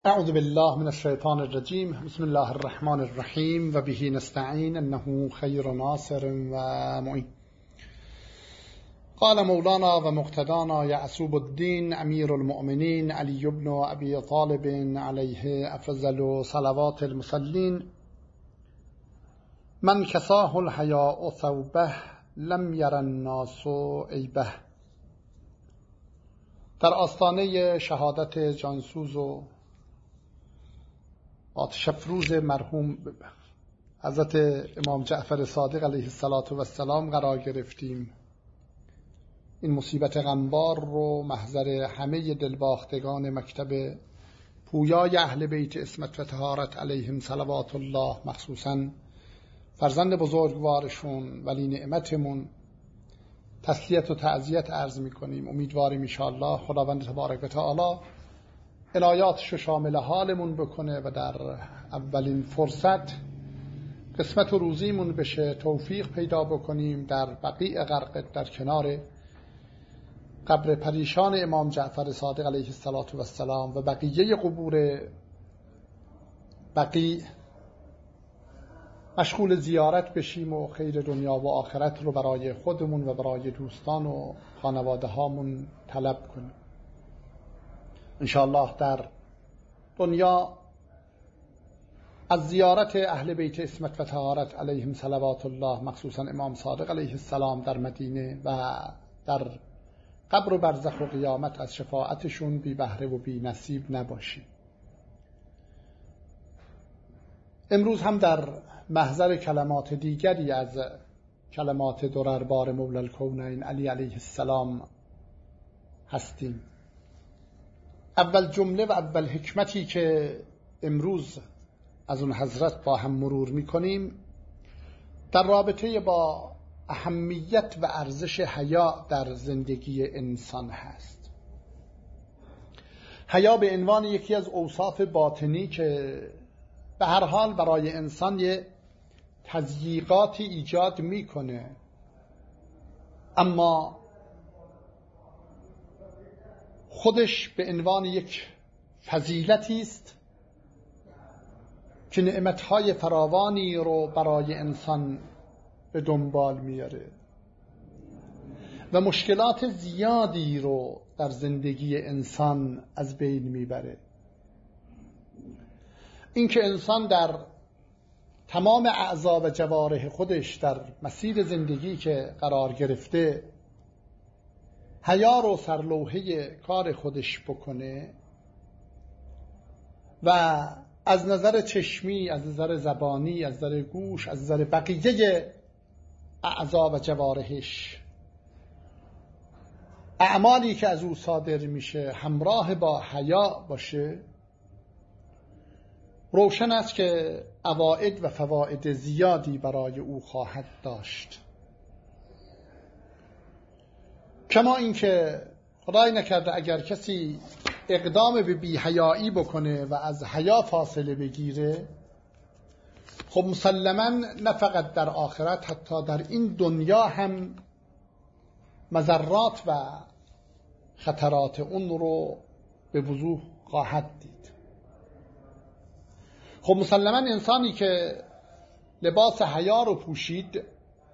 اعوذ بالله من الشیطان الرجیم. بسم الله الرحمن الرحیم و به نستعین انه خیر ناصر و معین. قال مولانا و مقتدانا یعصوب الدین امیر المؤمنین علی بن ابی طالب علیه افضل صلوات المصلین: من کساه الحیاء ثوبه لم یر الناس عیبه. در آستانه شهادت جانسوز و آتش افروز مرحوم حضرت امام جعفر صادق علیه السلام قرار گرفتیم. این مصیبت غمبار رو محضر همه دلباختگان مکتب پویای اهل بیت عصمت و طهارت علیهم صلوات الله، مخصوصاً فرزند بزرگوارشون ولی نعمتمون، تسلیت و تعزیت عرض میکنیم. امیدواریم انشاءالله خداوند تبارک و تعالی عنایاتش شامل حالمون بکنه و در اولین فرصت قسمت و روزیمون بشه، توفیق پیدا بکنیم در بقیع غرقد، در کنار قبر پریشان امام جعفر صادق علیه السلام و بقیه قبور بقیع مشغول زیارت بشیم و خیر دنیا و آخرت رو برای خودمون و برای دوستان و خانواده هامون طلب کنیم. انشاءالله در دنیا از زیارت اهل بیت عصمت و طهارت علیهم صلوات الله، مخصوصا امام صادق علیه السلام در مدینه و در قبر و برزخ و قیامت، از شفاعتشون بی بهره و بی نصیب نباشیم. امروز هم در محضر کلمات دیگری از کلمات درربار مولا الکونین علی علیه السلام هستیم. اول جمله و اول حکمتی که امروز از اون حضرت با هم مرور میکنیم در رابطه با اهمیت و ارزش حیا در زندگی انسان هست. حیا به عنوان یکی از اوصاف باطنی که به هر حال برای انسان یه تضییقاتی ایجاد میکنه، اما خودش به عنوان یک فضیلتی است که نعمتهای فراوانی رو برای انسان به دنبال میاره و مشکلات زیادی رو در زندگی انسان از بین میبره. اینکه انسان در تمام اعضا و جوارح خودش در مسیر زندگی که قرار گرفته حیا رو سرلوحه کار خودش بکنه و از نظر چشمی، از نظر زبانی، از نظر گوش، از نظر بقیه اعضا و جوارحش اعمالی که از او صادر میشه همراه با حیا باشه، روشن است که عواید و فواید زیادی برای او خواهد داشت. کما اینکه خدای نکرده اگر کسی اقدام به بی‌حیایی بکنه و از حیا فاصله بگیره، خب مسلماً نه فقط در آخرت، حتی در این دنیا هم مضرات و خطرات اون رو به وضوح خواهد دید. خب مسلماً انسانی که لباس حیا رو پوشید،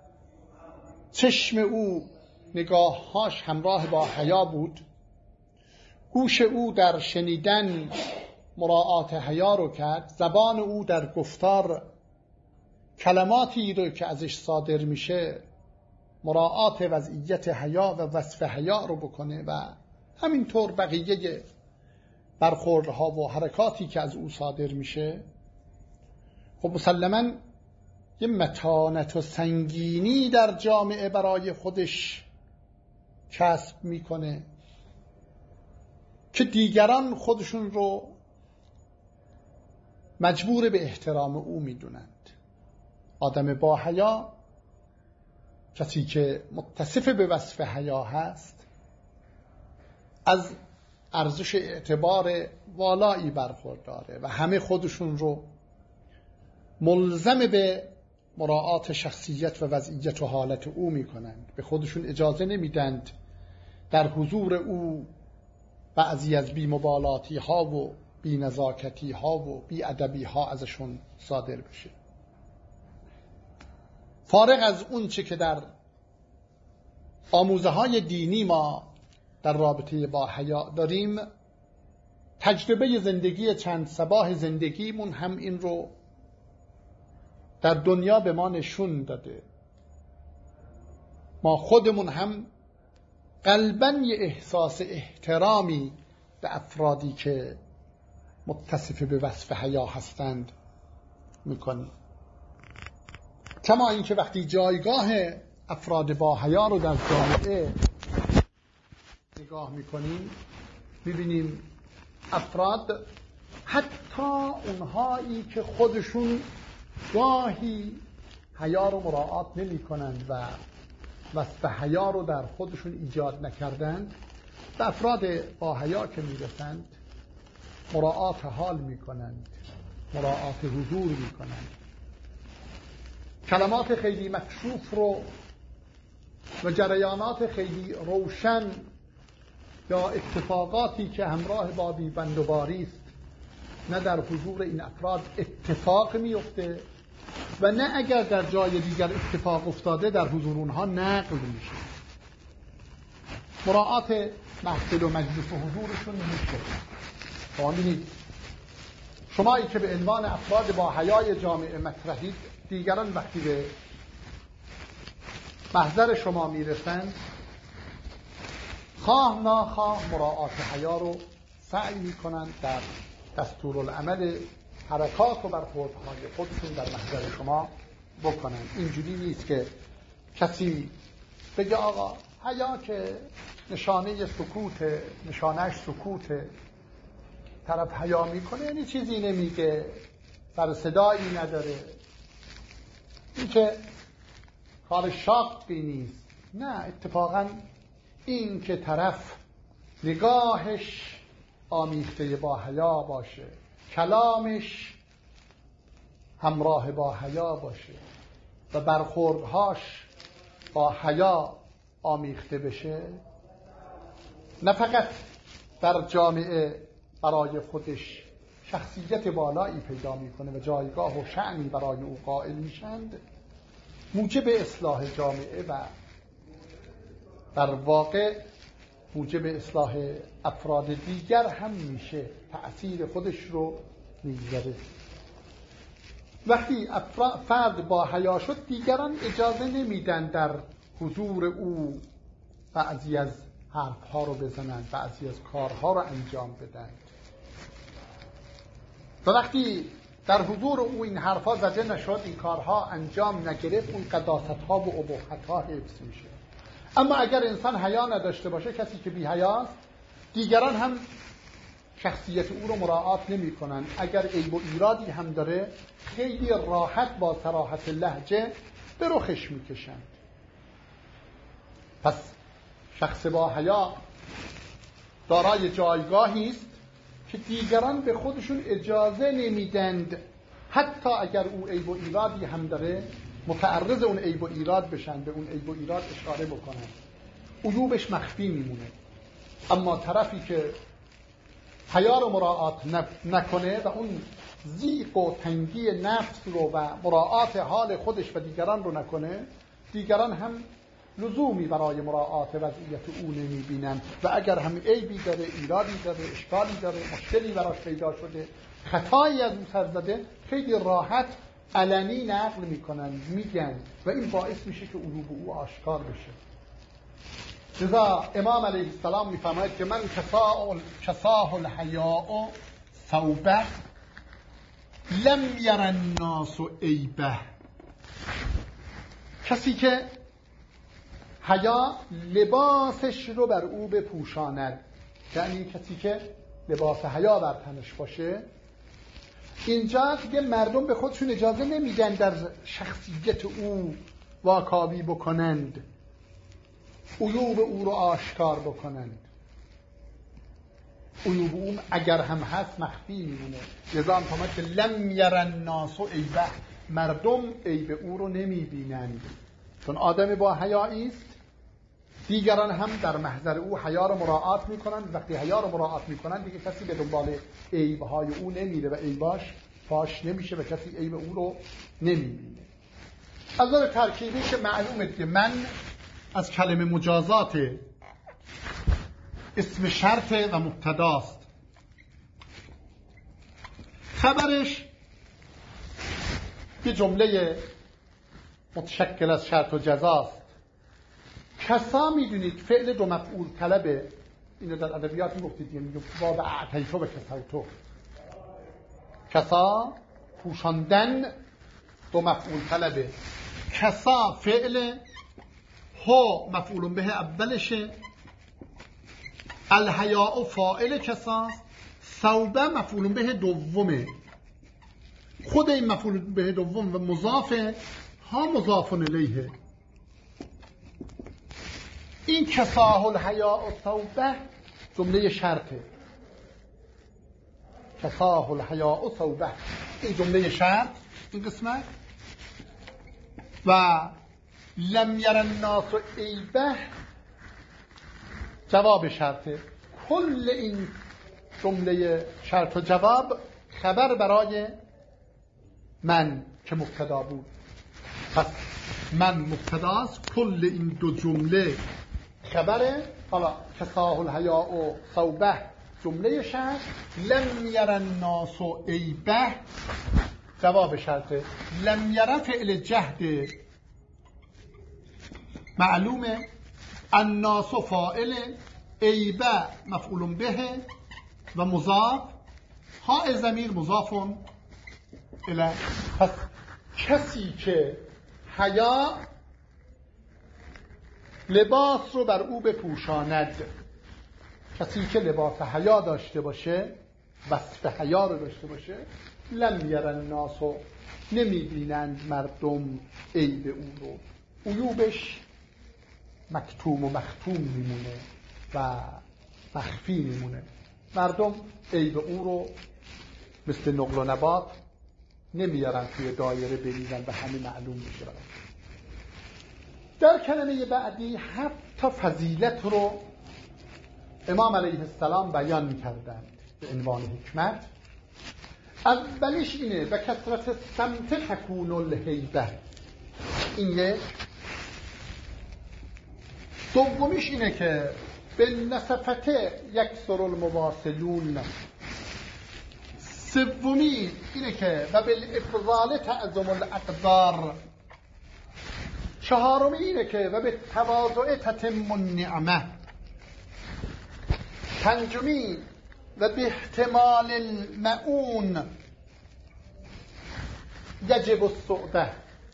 چشم او، نگاههاش همراه با حیا بود، گوش او در شنیدن مراعات حیا رو کرد، زبان او در گفتار کلماتی رو که ازش صادر میشه مراعات وضعیت حیا و وصف حیا رو بکنه و همینطور بقیه برخوردها و حرکاتی که از او صادر میشه، خب مسلماً یه متانت و سنگینی در جامعه برای خودش کسب میکنه که دیگران خودشون رو مجبور به احترام او میدونند. آدم با حیا، کسی که متصف به وصف حیا هست، از ارزش اعتبار والایی برخورداره و همه خودشون رو ملزم به مراعات شخصیت و وضعیت و حالت او میکنند. به خودشون اجازه نمیدند در حضور او بعضی از بی‌مبالاتی ها و بی نزاکتی ها و بی ادبی ها ازشون صادر بشه. فارغ از اون چه که در آموزه های دینی ما در رابطه با حیا داریم، تجربه زندگی چند صباح زندگیمون هم این رو در دنیا به ما نشون داده. ما خودمون هم قلباً یه احساس احترامی به افرادی که متصف به وصف حیا هستند میکنیم. کما اینکه وقتی جایگاه افراد با حیا رو در جامعه نگاه میکنیم، میبینیم افراد، حتی اونهایی که خودشون گاهی حیا رو مراعات نمی کنند و وصف حیا رو در خودشون ایجاد نکردند، به افراد با حیا که میرسند مراعات حال میکنند، مراعات حضور میکنند، کلمات خیلی مکشوف رو و جریانات خیلی روشن یا اتفاقاتی که همراه با بیبند و باری است نه در حضور این افراد اتفاق میفته و نه اگر در جای دیگر اتفاق افتاده در حضور اونها نقل میشه. مراعات محفل و مجلس و حضورشون میشه. شما ببینید، شمایی که به عنوان افراد با حیای جامعه مطرحید، دیگران وقتی به محضر شما میرسند خواه ناخواه مراعات حیا رو سعی میکنند در دستورالعمل حرکات و برخوردهای خودشون در محضر شما بکنند. اینجوری نیست که کسی بگه آقا حیا که نشانه سکوته، نشانهش سکوته، طرف حیا میکنه یعنی چیزی نمیگه، سر صدایی نداره، این که کار شاقی نیست. نه، اتفاقا این که طرف نگاهش آمیخته با حیا باشه، کلامش همراه با حیا باشه و برخوردهاش با حیا آمیخته بشه، نه فقط در جامعه برای خودش شخصیت بالایی پیدا میکنه و جایگاه و شأنی برای او قائل میشند، موجب اصلاح جامعه و در واقع موجب اصلاح افراد دیگر هم میشه، تأثیر خودش رو میگذاره. وقتی فرد با حیا شد، دیگران اجازه نمیدن در حضور او بعضی از حرفها رو بزنند، بعضی از کارها رو انجام بدن. و وقتی در حضور او این حرفها زده نشد، این کارها انجام نگرفت، اون قداستها و ابهتها حفظ میشه. اما اگر انسان حیا نداشته باشه، کسی که بی حیاست، دیگران هم شخصیت او رو مراعات نمی کنن. اگر عیب و ایرادی هم داره، خیلی راحت با صراحت لهجه به رخش میکشند. پس شخص با حیا دارای جایگاهی است که دیگران به خودشون اجازه نمیدند حتی اگر او عیب و ایرادی هم داره متعرض اون عیب و ایراد بشن، به اون عیب و ایراد اشاره بکنن، عیوبش مخفی میمونه. اما طرفی که حیا رو مراعات نکنه و اون ضیق و تنگی نفس رو و مراعات حال خودش و دیگران رو نکنه، دیگران هم لزومی برای مراعات وضعیت او نمیبینن و اگر هم عیبی داره، ایرادی داره، اشکالی داره، مشکلی براش پیدا شده، خطایی از او سر زده، خیلی راحت علنی نقل میکنن، میگن و این باعث میشه که عیوب او آشکار بشه. لذا امام علیه السلام میفرماید که من کساه الحیاء ثوبه لم یر الناس عیبه. کسی که حیا لباسش رو بر او بپوشاند، یعنی کسی که لباس حیا بر تنش باشه، اینجا دیگه مردم به خودشون اجازه نمیدن در شخصیت او واکاوی بکنند، عیوب او رو آشکار بکنند. عیوب او اگر هم هست مخفی میمونه. لذا فرمود که لم یر الناس عیبه، مردم عیب او رو نمیبینند، چون آدم با حیایی است دیگران هم در محضر او حیا را مراعات میکنند. وقتی حیا را مراعات میکنند دیگه کسی به دنبال عیبهای او نمیره و عیباش فاش نمیشه و کسی عیب او رو نمیبینه. از نظر ترکیبی که معلومه که من از کلمه مجازات اسم شرط و مبتداست، خبرش یه جمله متشکل از شرط و جزاست. کسا میدونید فعل دو مفعول طلبه، اینو در ادبیات میگفتید، یعنی باب اعطیتو به کسوتو. کسا پوشاندن دو مفعول طلبه. کسا فعل، هو مفعول به اولشه، الحیاء فاعل کساست، ثوبه مفعول به دومه. خود این مفعول به دوم و مضافه، ها مضاف الیه. این کساه الحیاء ثوبه جمله شرطه. کساه الحیاء ثوبه این جمله شرط، این قسمت. و لم یر الناس عیبه جواب شرطه. کل این جمله شرط و جواب خبر برای من که مبتدا بود. پس من مبتداست، کل این دو جمله خبره. حالا کساه الحیاء و ثوبه جمله شرط، لم یر الناس عیبه جواب شرطه. لم یر فعل جهد معلومه، الناس فاعل، عیبه مفعول به و مضاف، ها ضمیر مضاف الیه. پس کسی که حیا لباس رو بر او بپوشاند، کسی که لباس حیا داشته باشه، وصف حیا رو داشته باشه، لم یر الناس نمیبینند مردم عیب او رو. عیوبش مکتوم و مختوم میمونه و مخفی میمونه. مردم عیب او رو مثل نقل و نبات نمیارن توی دایره بریزن و همه معلوم میشه. در کلمه بعدی 7 تا فضیلت رو امام علیه السلام بیان کردند به عنوان حکمت. اولیش اینه و کثرت سمت تکون الهیبه، این یک. دومیش اینه که به نسفت یکسر المواصلون. سومی اینه که و بالافضال تعظم الاقدار. چهارمی اینه که و به تواضع تتم النعمه. پنجمی و به احتمال المعون یجب الصعبه.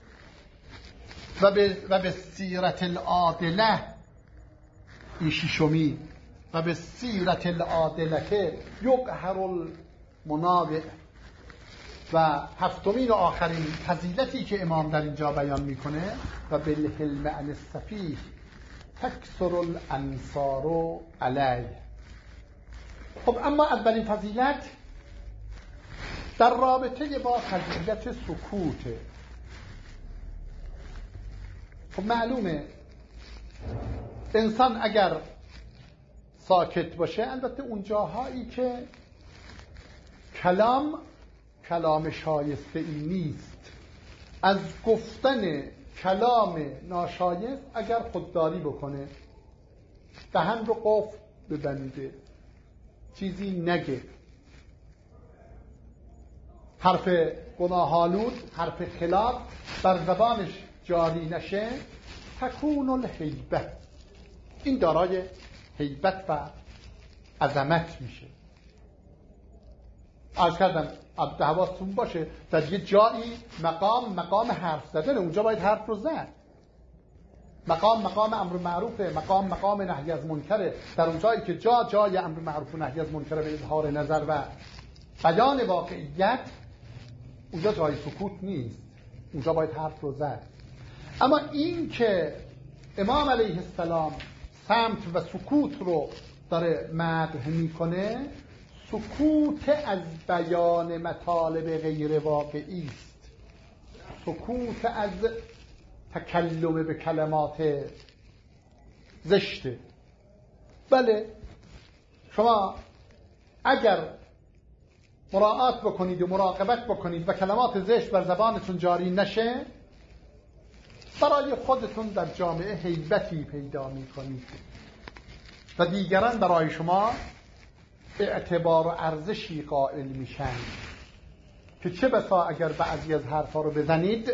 و به سیرت العادله. این ششمی و به سیرت العادله یقهر المناوع. و هفتمین و آخرین فضیلتی که امام در اینجا بیان میکنه و بالحلم علی السفیه تکثر الانصار علیه. خب اما اولین فضیلت در رابطه با فضیلت سکوته. خب معلومه انسان اگر ساکت باشه، البته اون جاهایی که کلام شایسته ای نیست، از گفتن کلام ناشایست اگر خودداری بکنه، دهن رو قفل ببنده، چیزی نگه، حرف گناهالود، حرف خلاف بر زبانش جاری نشه، تکون الهیبه، این دارای هیبت و عظمت میشه. عرض کردم البته حواستون باشه در یه جایی مقام حرف زدن، اونجا باید حرف رو زد. مقام امر معروفه، مقام نهی از منکره. در اون جایی که جای امر معروف و نهی از منکره به اظهار نظر و بیان واقعیت، اونجا جای سکوت نیست، اونجا باید حرف رو زد. اما این که امام علیه السلام سمت و سکوت رو داره مدح میکنه، سکوت از بیان مطالب غیر واقعی است، سکوت از تکلم به کلمات زشته. بله، شما اگر مراعات بکنید و مراقبت بکنید و کلمات زشت بر زبانتون جاری نشه، برای خودتون در جامعه هیبتی پیدا میکنید و دیگران برای شما اعتبار و ارزشی قائل میشن که چه بسا اگر بعضی از حرفا رو بزنید،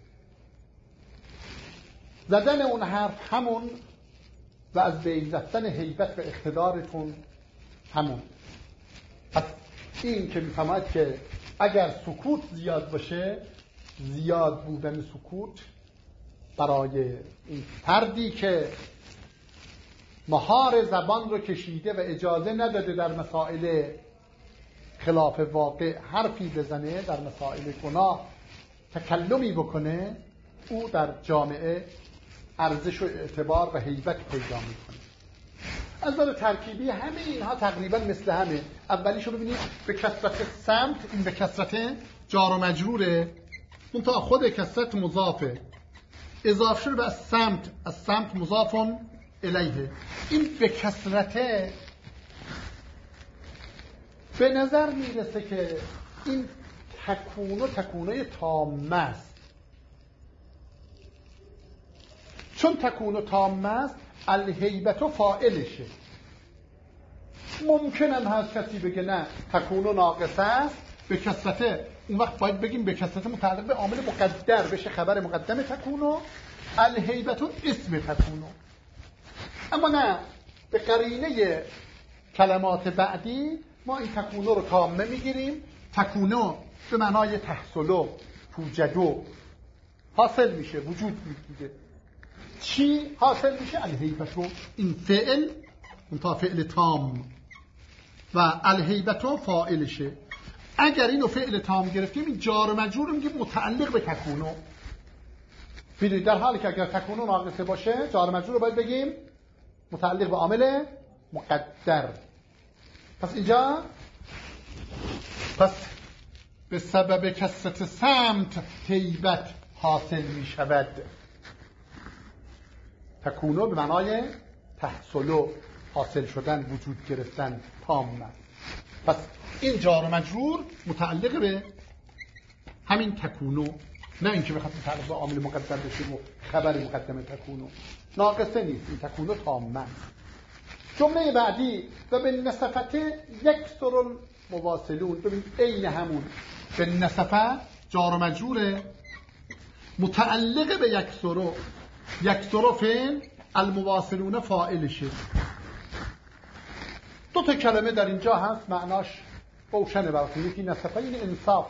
زدن اون حرف همون و از بین رفتن هیبت و اقتدارتون همون. پس این که میفهمد که اگر سکوت زیاد باشه، زیاد بودن سکوت برای این فردی که مهار زبان رو کشیده و اجازه نداده در مسائل خلاف واقع حرفی بزنه، در مسائل گناه تکلمی بکنه، او در جامعه ارزش و اعتبار و هیبت پیدا میکنه. از نظر ترکیبی همه اینها تقریبا مثل همه. اولیشو ببینید به کثرت سمت، این به کثرت جار و مجروره، اون تا خود کثرت مضافه، اضافه شده به از سمت مضافون الیه. این به کثرته به نظر میرسه که این تکونه تامه است. چون تکونه تامه است، الهیبت فاعلشه. ممکنم هست کسی بگه نه تکونه ناقصه است به کثرته، اون وقت باید بگیم به کثرته متعلق به عامل مقدر بشه، خبر مقدم تکونه، الهیبت اسم تکونه. اما نه، به قرینه کلمات بعدی ما این تکونه رو تامه میگیریم. تکونه به معنای تحصلو، توجدو، حاصل میشه، وجود میگیره. چی حاصل میشه؟ الهیبتو. این فعل منتها فعل تام و الهیبتو فاعلشه. اگر اینو فعل تام گرفتیم، این جار و مجرور رو میگیم متعلق به تکونه. ببینید در حالی که اگر تکونه ناقصه باشه، جار و مجرور رو باید بگیم متعلق به عامل مقدر. پس اینجا به سبب کثرت سمت هیبت حاصل می شود. تکونو به معنای تحصلو، حاصل شدن، وجود گرفتن، تام. پس این جار و مجرور متعلق به همین تکونو، نه اینکه بخواد متعلق به عامل مقدر بشه و خبر مقدم تکونو. ناقصه نیست، این تکونو تامه. جمله بعدی و به نصفت یکسر المواصلون. ببین عین همون به نصفه جار و مجروره، متعلق به یکسرو. یکسرو فعل، المواصلون فاعلشه. دو تا کلمه در اینجا هست معناش روشنه براتون. یکی نصفه، این انصاف،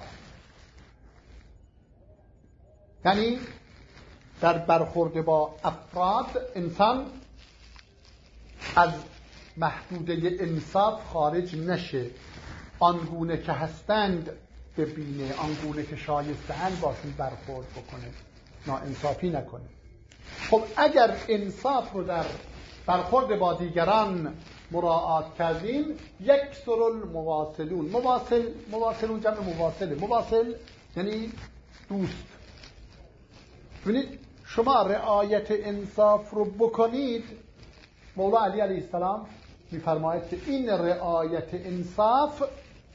یعنی در برخورد با افراد انسان از محدوده انصاف خارج نشه، آنگونه که هستند ببینه، آنگونه که شایسته‌اند باشون برخورد بکنه، ناانصافی نکنه. خب اگر انصاف رو در برخورد با دیگران مراعات کردیم، یکسر المواصلون. مواصلون جمع مواصله. مواصل یعنی دوست. ببینید شما رعایت انصاف رو بکنید، مولا علی علیه السلام می‌فرماید که این رعایت انصاف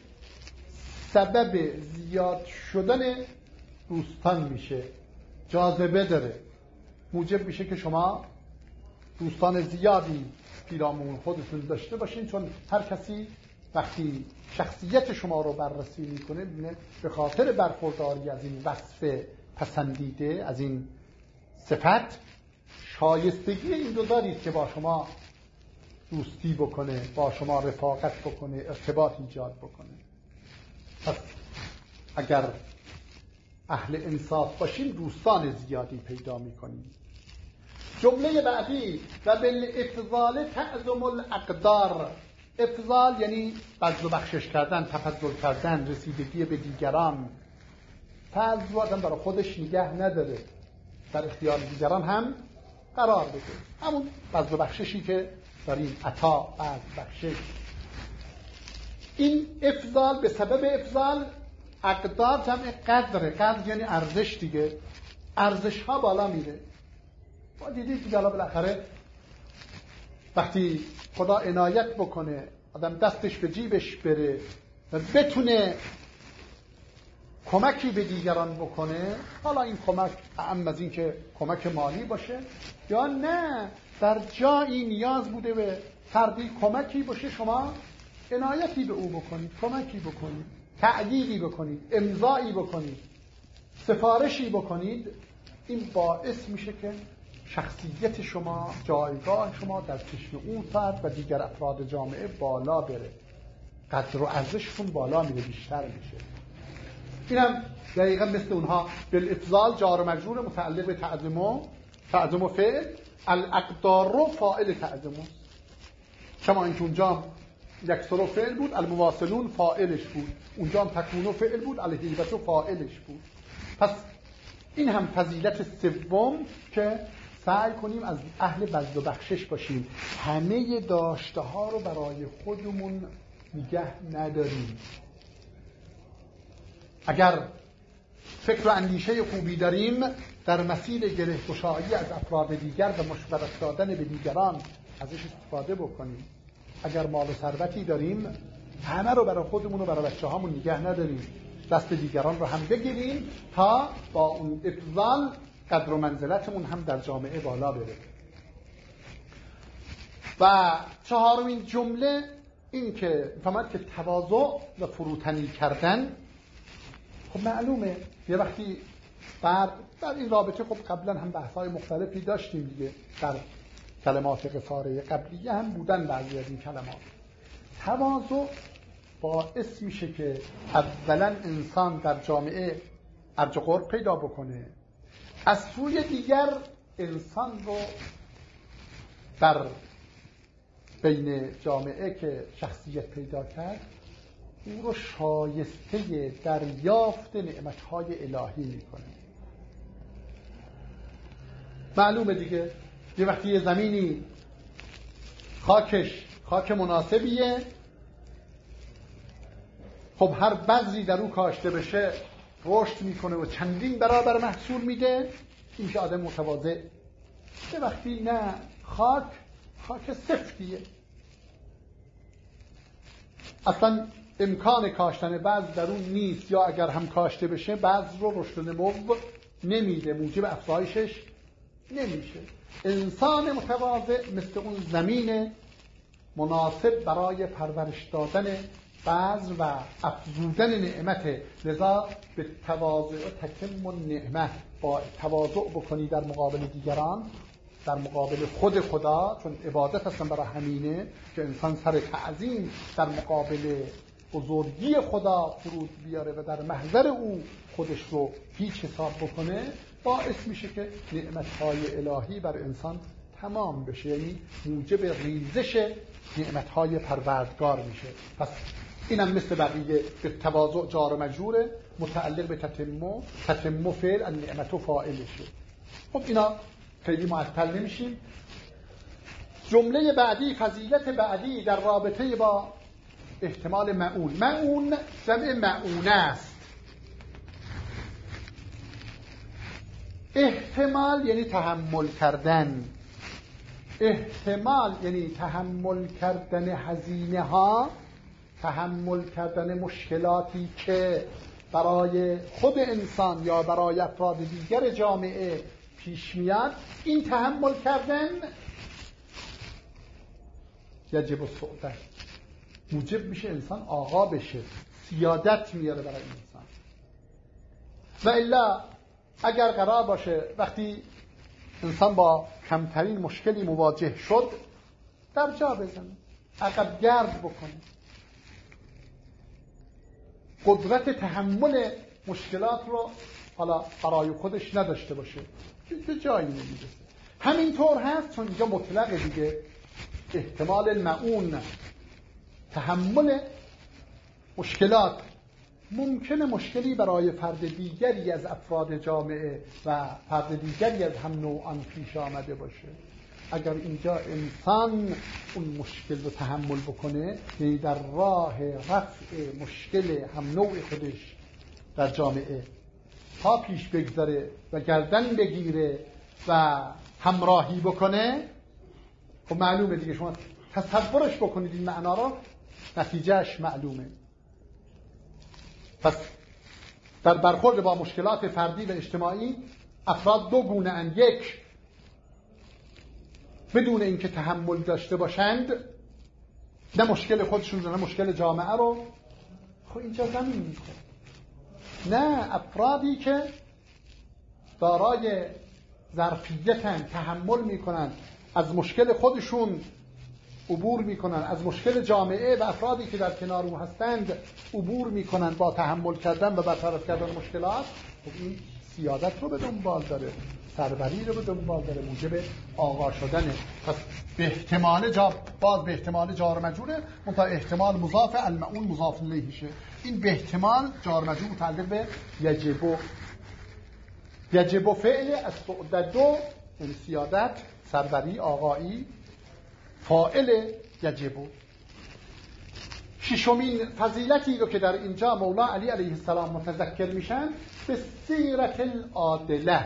سبب زیاد شدن دوستان میشه، جاذبه داره، موجب میشه که شما دوستان زیادی پیرامون خودتون داشته باشین. چون هر کسی وقتی شخصیت شما رو بررسی میکنه، به خاطر برخورداری از این وصف پسندیده، از این صفت، شایستگی این رو دارید که با شما دوستی بکنه، با شما رفاقت بکنه، ارتباط ایجاد بکنه. پس اگر اهل انصاف باشیم، دوستان زیادی پیدا میکنیم. جمله بعدی و بالافضال تعظم الاقدار. افضال یعنی بذل و بخشش کردن، تفضل کردن، رسیدگی به دیگران. فضل آدم برای خودش نگه نداره، در اختیار دیگران هم قرار بده. همون بذل و بخششی که داریم، عطا، بذل، بخشش. این افضال به سبب افضال اقدار جمع قدره. قدر یعنی ارزش دیگه. ارزش ها بالا میره. ما دیدید که بالاخره وقتی خدا عنایت بکنه آدم دستش به جیبش بره و بتونه کمکی به دیگران بکنه، حالا این کمک اعم از این که کمک مالی باشه یا نه در جایی نیاز بوده به فردی کمکی باشه، شما عنایتی به او بکنید، کمکی بکنید، تأییدی بکنید، امضایی بکنید، سفارشی بکنید، این باعث میشه که شخصیت شما، جایگاه شما در چشم اون فرد و دیگر افراد جامعه بالا بره، قدر و ارزشتون بالا میره، بیشتر میشه. اینم دقیقا مثل اونها بالافضال جار و مجرور متعلق به تعظم و فعل، الاقدار فاعل تعظم، کما اینکه اونجا یکسر فعل بود، المواصلون فاعلش بود، اونجا هم تکون فعل بود، الهیبت فاعلش بود. پس این هم فضیلت سوم که سعی کنیم از اهل بذل و بخشش باشیم، همه داشته ها رو برای خودمون نگه نداریم. اگر فکر و اندیشه خوبی داریم در مسیر گره‌گشایی از افراد دیگر و مشورت دادن به دیگران ازش استفاده بکنیم. اگر مال و ثروتی داریم همه رو برای خودمون و برای بچه‌هامون نگه نداریم، دست دیگران رو هم بگیریم تا با اون افضال قدر و منزلتمون هم در جامعه بالا بره. و چهارمین جمله این که فهمد که تواضع و فروتنی کردن، خب معلومه یه وقتی در این رابطه خب قبلا هم بحث‌های مختلفی داشتیم دیگه، در کلمات قصاره قبلیه هم بودن بعضی از این کلمات. تواضع باعث میشه که اولا انسان در جامعه ارج و قرب پیدا بکنه، از سوی دیگر انسان رو در بین جامعه که شخصیت پیدا کرد او رو شایسته دریافت نعمت‌های الهی میکنه. معلومه دیگه یه وقتی یه زمینی خاک مناسبیه، خب هر بذری در او کاشته بشه رشد میکنه و چندین برابر محصول میده، این که آدم متواضع. یه وقتی نه، خاک سفتیه، اصلا امکان کاشتن بذر در اون نیست، یا اگر هم کاشته بشه بذر رو رشد و نمو نمیده، موجب افزایشش نمیشه. انسان متواضع مثل اون زمین مناسب برای پرورش دادن بذر و افزودن نعمت، لذا به تواضع و تتم النعمت، با تواضع بکنی در مقابل دیگران، در مقابل خود خدا، چون عبادت هستن برای همینه که انسان سر تعظیم در مقابل بزرگی خدا فرود بیاره و در محضر او خودش رو هیچ حساب بکنه، باعث میشه که نعمتهای الهی بر انسان تمام بشه، یعنی موجب ریزش نعمتهای پروردگار میشه. پس اینم مثل بقیه به تواضع جار و مجروره، متعلق به تتم فعل النعمت و فاعلشه. خب اینا خیلی معطل نمیشیم. جمله بعدی، فضیلت بعدی در رابطه با احتمال معون جمع معونه است. احتمال یعنی تحمل کردن، احتمال یعنی تحمل کردن هزینه ها، تحمل کردن مشکلاتی که برای خود انسان یا برای افراد دیگر جامعه پیش میاد. این تحمل کردن یجب السعودت، موجب میشه انسان آقا بشه، سیادت میاره برای انسان. و الا اگر قرار باشه وقتی انسان با کمترین مشکلی مواجه شد در جا بزنه، عقب گرد بکنه، قدرت تحمل مشکلات رو حالا برای خودش نداشته باشه، به جایی نمیرسه. همینطور هست چون اینجا مطلقه دیگه، احتمال المعون، تحمل مشکلات. ممکنه مشکلی برای فرد دیگری از افراد جامعه و فرد دیگری از هم نوعان پیش آمده باشه. اگر اینجا انسان اون مشکل رو تحمل بکنه، یعنی در راه رفع مشکل هم نوع خودش در جامعه تا پیش بگذاره و گردن بگیره و همراهی بکنه، خب معلومه دیگه، شما تصورش بکنید این معنا رو، نتیجهش معلومه. پس در برخورد با مشکلات فردی و اجتماعی افراد دو گونه اند. یک، بدون اینکه تحمل داشته باشند، نه مشکل خودشون نه مشکل جامعه رو خب اینجا زمین میکنه. نه، افرادی که دارای ظرفیتن، تحمل میکنن، از مشکل خودشون عبور میکنن، از مشکل جامعه و افرادی که در کنار او هستند عبور میکنن با تحمل کردن و برطرف کردن مشکلات. خب این سیادت رو به دنبال داره، سروری رو به دنبال داره، موجب آقا شدنه. پس به احتمال باز به احتمال جار مجروره، منتها احتمال مضاف، المعون مضاف الیه میشه. این به احتمال جار مجرور متعلق به یجب فعل از دو، یعنی سیادت، سروری، آقایی، فاعل یجب. ششمین فضیلتی رو که در اینجا مولا علی علیه السلام متذکر میشن، به سیرت العادله،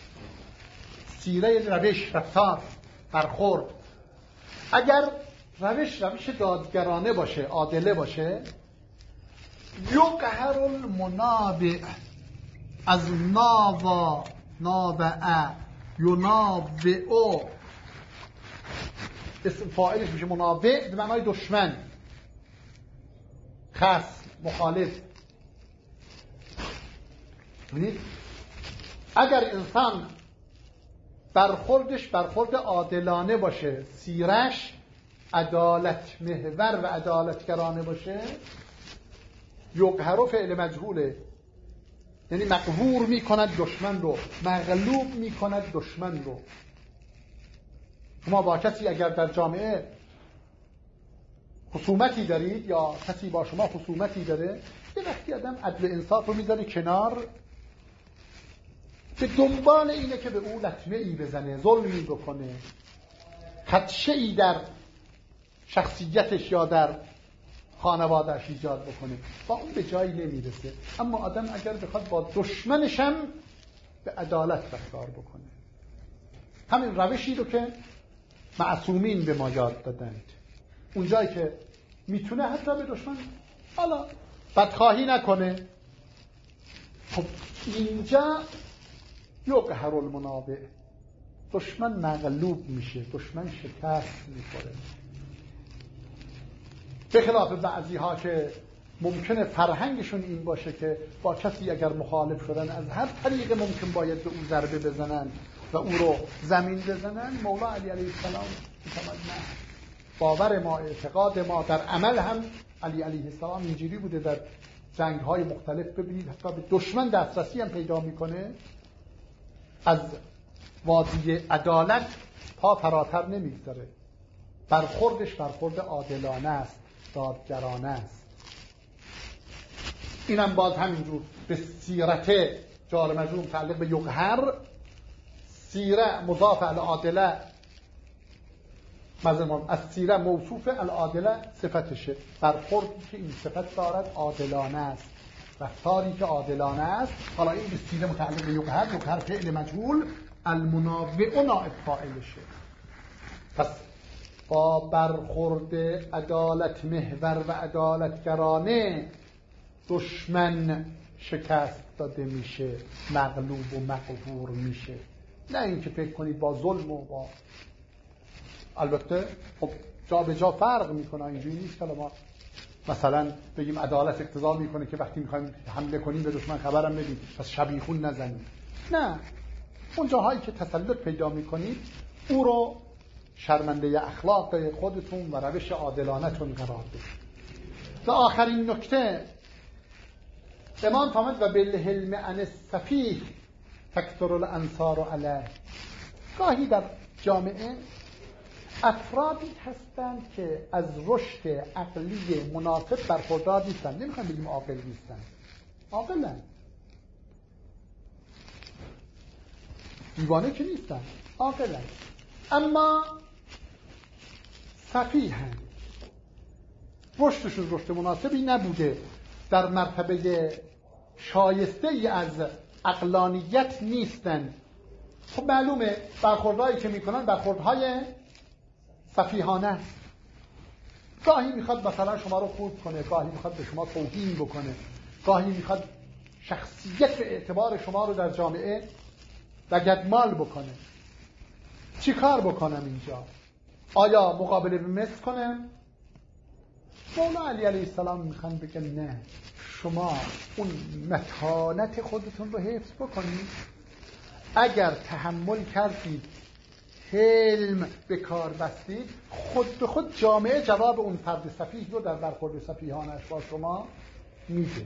سیره، روش، رفتار، برخورد. اگر روش دادگرانه باشه، عادله باشه، یقهر المنابع، از نابع ینابع، اسم فاعلش میشه منابع به معنای دشمن، خصم، مخالف. ببینید اگر انسان برخوردش برخورد عادلانه باشه، سیرش عدالت محور و عدالتگرانه باشه، یقهر فعل مجهوله، یعنی مقهور میکند دشمن رو، مغلوب میکند دشمن رو. شما با کسی اگر در جامعه خصومتی دارید یا کسی با شما خصومتی داره، یه وقتی آدم عدل انصاف رو میذاره کنار، به دنبال اینه که به او لطمه ای بزنه، ظلمی بکنه، خدشه ای در شخصیتش یا در خانواده‌اش ایجاد بکنه، با اون به جایی نمیرسه. اما آدم اگر بخواد با دشمنش هم به عدالت رفتار بکنه، همین روشی رو که معصومین به ما یاد دادند، اونجایی که میتونه حتی به دشمن حالا بدخواهی نکنه، خب اینجا یقهر المنابع، دشمن مغلوب میشه، دشمن شکست میخوره. به خلاف بعضی ها که ممکنه فرهنگشون این باشه که با کسی اگر مخالف شدن از هر طریق ممکن باید به اون ضربه بزنن و او رو زمین بزنن. مولا علی علیه السلام می‌فرماید نه، باور ما، اعتقاد ما، در عمل هم علی علیه السلام اینجوری بوده. در جنگ‌های مختلف ببینید حتی به دشمن دسترسی هم پیدا میکنه، از وادی عدالت پا فراتر نمیگذاره، برخوردش برخورد عادلانه است، دادگرانه است. اینم باز همینجور به سیرت جار مجرور متعلق به یقهر، سیره مضاف العادله، از سیره موصوف العادله صفتشه، برخوردی که این صفت دارد عادلانه است، رفتاری که عادلانه است. حالا این به سیره متعلق به یقهر، یقهر فعل مجهول، المنابع نائب فاعلشه. پس با برخورد عدالت محور و عدالتگرانه دشمن شکست داده میشه، مغلوب و مقهور میشه. نه اینکه فکر کنید با ظلم و با، البته خب جا به جا فرق میکنه، اینجوری نیست که ما مثلا بگیم عدالت اقتضا میکنه که وقتی میخوایم حمله کنیم به دشمن خبرم بدیم پس شبیخون نزنیم. نه، اون جاهایی که تسلط پیدا میکنید او رو شرمنده اخلاق خودتون و روش عادلانه‌تون قرار بدید. و آخرین نکته، امام فرمود و بالحلم عن السفیه تکثر الانصار علیه. گاهی در جامعه افرادی هستند که از رشد عقلی مناسب برخوردار نیستند. نمیخوام بگیم عاقل نیستند، عاقلند، دیوانه که نیستند، عاقلند، اما سفیهند، رشدشون رشد مناسبی نبوده، در مرتبه شایسته ای از عقلانیت نیستند. خب معلومه برخوردهایی که میکنن برخوردهای سفیهانه. گاهی میخواد مثلا شما رو خورد کنه، گاهی میخواد به شما توهین بکنه، گاهی میخواد شخصیت و اعتبار شما رو در جامعه لگدمال بکنه. چی کار بکنم اینجا؟ آیا مقابله به مثل کنم؟ مولا علی علیه السلام میخوان بگن نه، شما اون متانت خودتون رو حفظ بکنید. اگر تحمل کردید، حلم به کار بستید، خود به خود جامعه جواب اون فرد سفیه رو در برخورد سفیهانش با شما میده.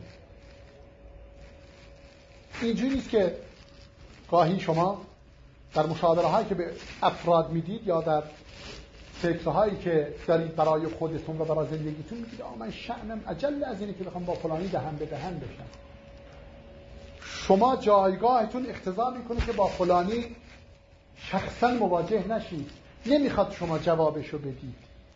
اینجوری نیست که گاهی شما در مشاوره هایی که به افراد میدید یا در فکرهایی که دارید برای خودتون و برای زندگیتون میگید من شأنم اجل از اینه که بخوام با فلانی دهن به دهن بشم. شما جایگاهتون اقتضا میکنه که با فلانی شخصا مواجه نشید، نمیخواد شما جوابشو بدید.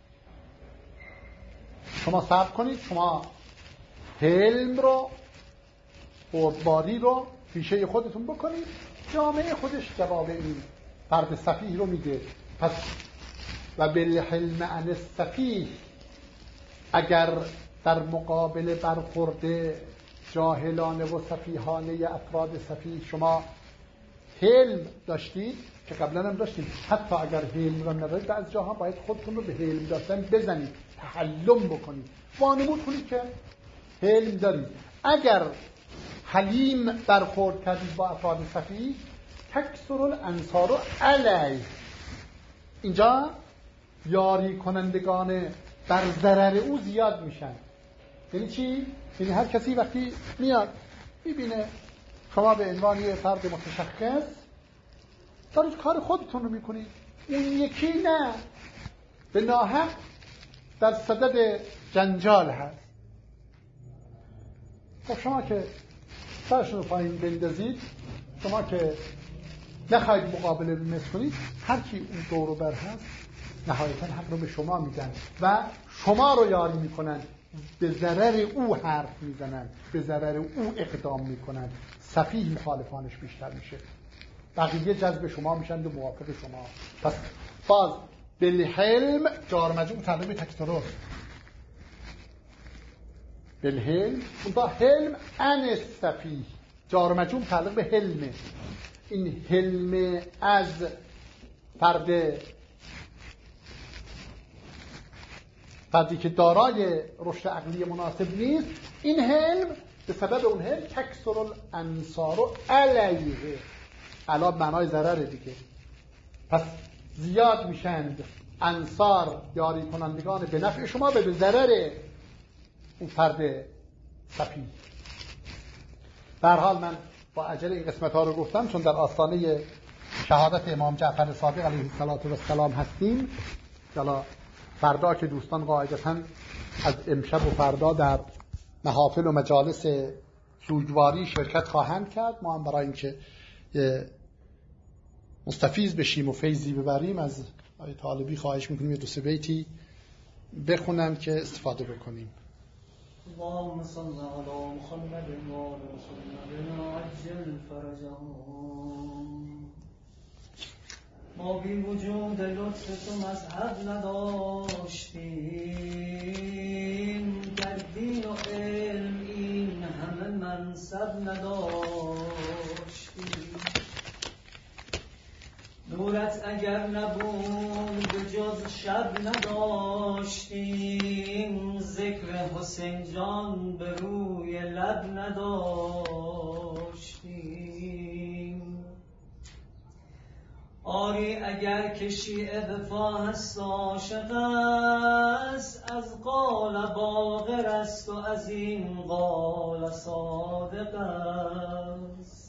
شما صبر کنید، شما حلم رو، بردباری رو پیشه خودتون بکنید، جامعه خودش جواب این فرد سفیه رو میده. پس و بالحلم عن السفیه، اگر در مقابل برخورد جاهلانه و سفیهانه افراد سفیه شما حلم داشتید، که قبلا هم داشتید، حتی اگر حلم رو ندارید بعضی جاها باید خودتون رو به حلم داشتن بزنید، تحلم بکنید، وانمود کنید که حلم دارید. اگر حلیم برخورد کردید با افراد سفیه، تکثر الانصار علیه، اینجا یاری کنندگان بر ضرر او زیاد میشن. یعنی چی؟ یعنی هر کسی وقتی میاد میبینه شما به عنوان یه فرد متشخص دارید کار خودتون رو میکنید، اون یکی نه، به ناحق در صدد جنجال هست. خب شما که سرشون رو پایین بندازید، شما که نخواهید مقابله بمثل کنید، هر کی اون دور و بر هست نهایتا حق رو به شما میدن و شما رو یاری میکنن، به ضرر او حرف میزنن، به ضرر او اقدام میکنن. سفیه مخالفانش بیشتر میشه، بقیه جذب شما میشن و موافق شما. پس باز بالحلم جار مجموع تعلیم به تکثر، بالحلم اون با حلم عن السفیه، جار مجموع تعلق به حلمه. این حلم از فردی که دارای رشد عقلی مناسب نیست، این حلم به سبب اون حلم تکثر الانصار علیه، علا معنای ضرر دیگه. پس زیاد میشند انصار، یاری کنندگان به نفع شما، به ضرر اون فرد سفیه. به هر حال من با عجله این قسمت ها رو گفتم چون در آستانه شهادت امام جعفر صادق علیه السلام هستیم. حالا فردا که دوستان قاعدتاً از امشب و فردا در محافل و مجالس سوگواری شرکت خواهند کرد، ما هم برای اینکه مستفیض بشیم و فیضی ببریم از آقای طالبی خواهش میکنیم یه دو سه بیتی بخونن که استفاده بکنیم. اللهم صل علی محمد و آل محمد عجل فرجهم. ما بی وجود لطف تو مذهب نداشتیم، در دین و علم این همه منصب نداشتیم. نورت اگر نبود جز شب نداشتیم، ذکر حسین جان به روی لب نداشتیم. آری اگر که شیعه به پا هست عاشق است، از قال باقر است و از این قال صادق است.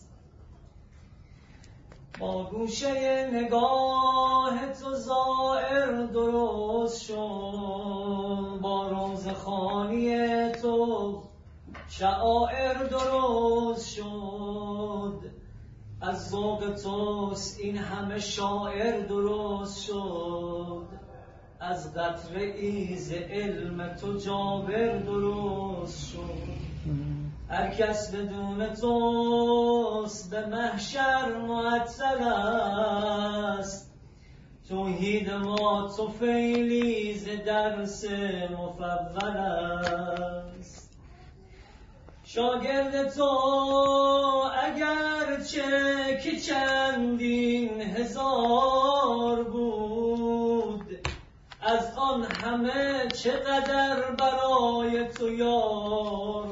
با گوشه نگاه تو زائر درست شد، با روزخوانی تو شعائر درست شد. از ذوق توست این همه شاعر درست شد، از قطره ایز علم تو جابر درست شد. هر کس بدون توست به محشر معطل است، توحید ما طفیلی ز درس مفول است. شاگرد تو اگرچه که چندین هزار بود، از آن همه چقدر برای تو یار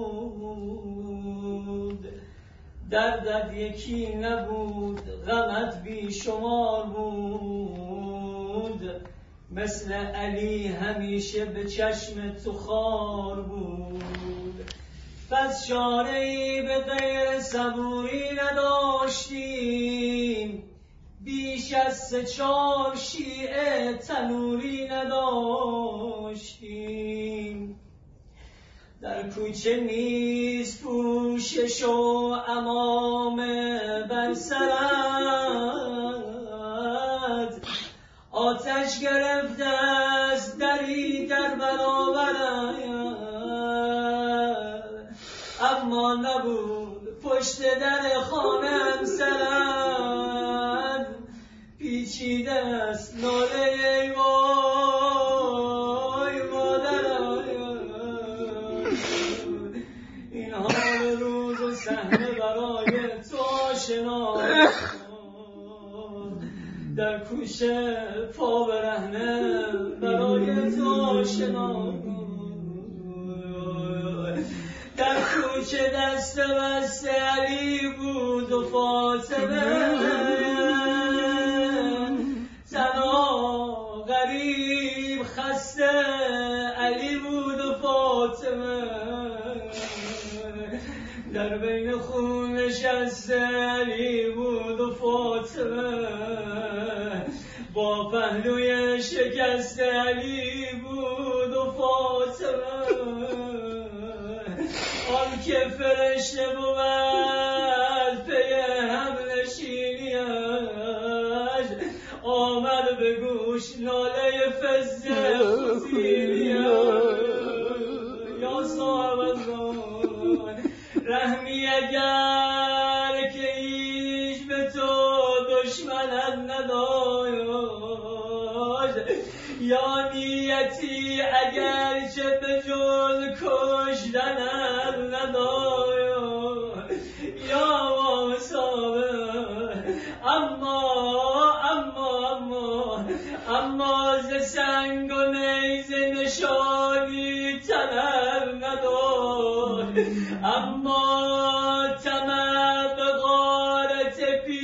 بود. دردت یکی نبود، غمت بی شمار بود، مثل علی همیشه به چشم تو خار بود. پس چاره‌ای به غیر صبوری نداشتیم، بیش از 3-4 شیعه تنوری نداشتیم. در کوچه نیست پوشش و عمامه بر سرت، آتش گرفته است دری در برابرت، اما نبود پشت در خانه همسرت. پیچیده است ناله ای وای مادرم، این حال روز و صحنه برای تو آشنا، در کوچه پا برهنه برای تو آشنا. در کوچه دست بسته علی بود و فاطمه، تنها غریب خسته علی بود و فاطمه. در بین خون نشسته علی بود و فاطمه، با پهلوی شکسته علی بود و فاطمه. آن که فرشته بود پی همنشینیش، آمد به گوش ناله فزه خزیلیش. یا صاحب الزمان رحمی اگر که ایش به تو دشمنت نداشت، یا نیتی اگر چه به جز کشتنت نداشت، یا صاحب اما ز سنگ و نیزه نشانی طلب نداشت، اما طمع به غارت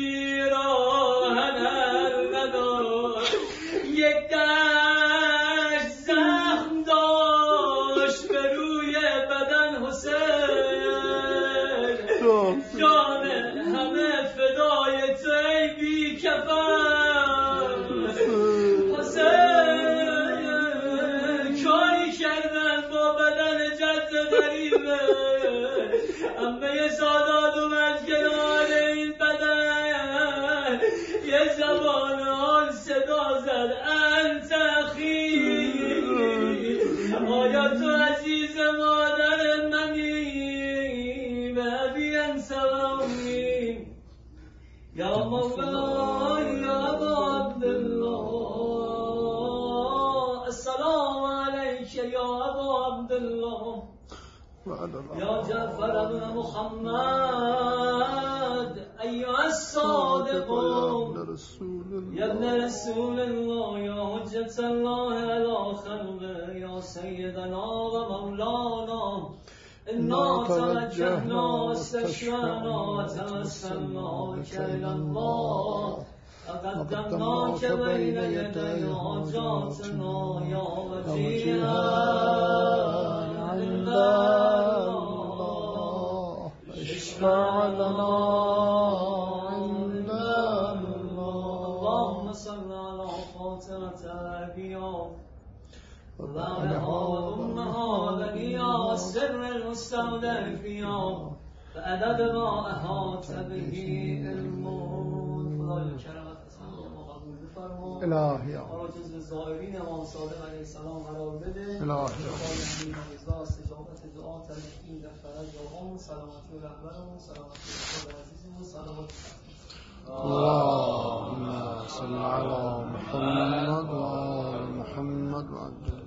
پیراهنت نداشت. یک دشت زخم داشت به روی بدن حسین، جان همه فدای تو ای بی کفن حسین. کاری کردن با بدن جد غریبه، عمه سادات اومد کنار این بدن، یه زبان آن صدا زد انت اخی، آیا تو عزیز مادر منی و ابی انصاری. یا مولا یا ابا عبدالله، السلام علیک یا ابا عبدالله، یا جعفر ابن محمد ایها الصادق یا ابن رسول الله، یا حجت الله علی خلقه، یا سیدنا و مولانا. انا توجهنا استشفعنا توسلنا إلی الله، وقدمناک بین یدی حاجاتنا یا وجیها عند الله، اشفع لنا عند الله. اللهم صل على فاطمة الأنبياء وآلها وأمها وليا سر المستودع فيها بعدد ما أحاط به علمه. خدای کرمت ما قبول بفرما. الهی ما را جزو زائرین امام صادق علیه السلام قرار بده. الهی رضا استجابت دعا ترکیم در فرج و سلامتی و رهبرمون، سلامتی خود عزیزمون، سلامت اللهم صل على محمد و آل محمد و عجل